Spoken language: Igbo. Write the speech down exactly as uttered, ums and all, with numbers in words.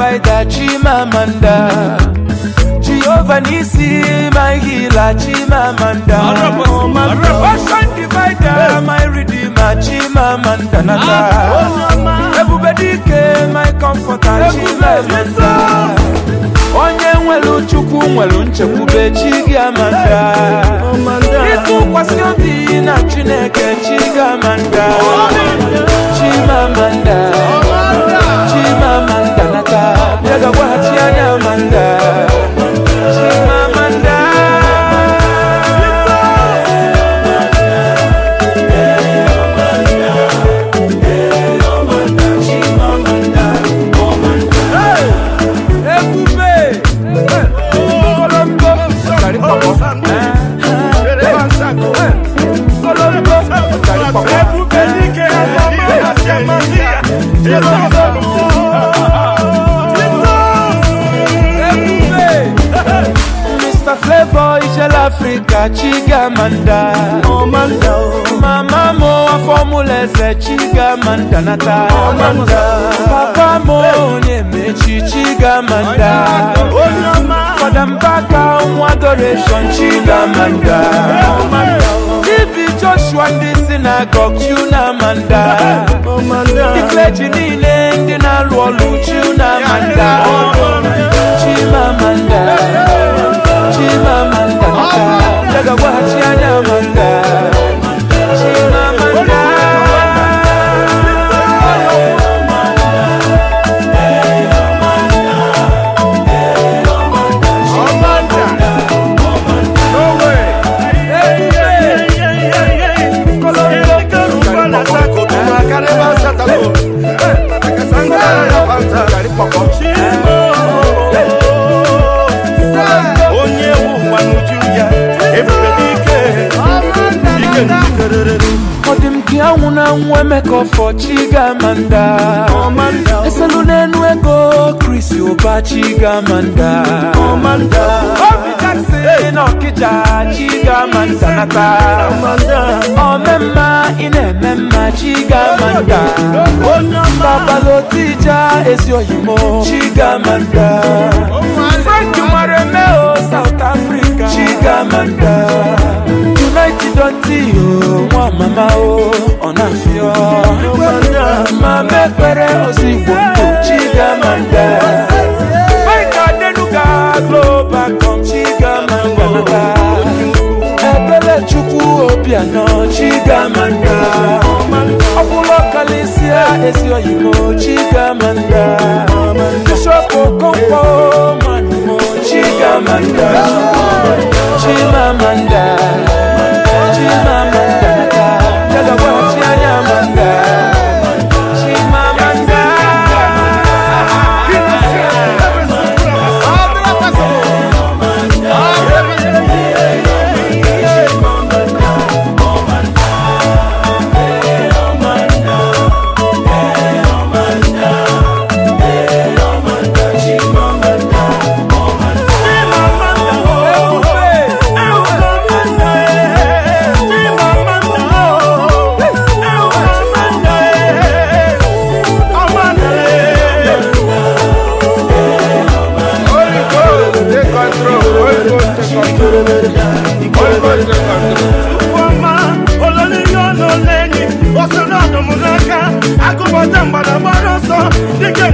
provider, Chimamanda. Jehovah Nisi, my healer, Chimamanda. Ocean divider, my redeemer, Chimamanda. Everybody came, my comforter, Chimamanda. Onye nwelu chukwu nwelu nchekwube Chigamanda. Ịtụkwasị obi na Chineke Chigamanda. Chimamanda, Chimamanda nata, bịaga gwaghachi anya Amanda. Chimamanda, Mister Flavor Ishel Africa Chigamanda. Mama mo a formulese Chigamanda nata. Papa mo nyemechi Chigamanda. Madam Baka um adoration Chigamanda. Tibi Joshua in the synagogue Chunamanda. The clergy nile ndi na luolu Chunamanda. Chimamanda, Chimamanda nata, jaga wachi anya Amanda. Chimamanda, Wemeko for Chigamanda. Esalune nuego Chris Yoba Chigamanda. Obi Jackson Okija Chigamanda nata. Omema ine mema Chigamanda. Babalotija esyo yimo Chigamanda. Frank Maremeo South Africa Chigamanda. United Ontio mwa mama o onafio. Mame pere osigbo Chigamanda. Maika denuga global com Chigamanda. Ebele chukwu obiano Chigamanda. Obulo kalisia esio yimo Chigamanda. Bishop Okonkwo manumo Chigamanda. Chimamanda, Chimamanda nata, jaga wachi anya Amanda. Chimamanda, I go for them, but I'm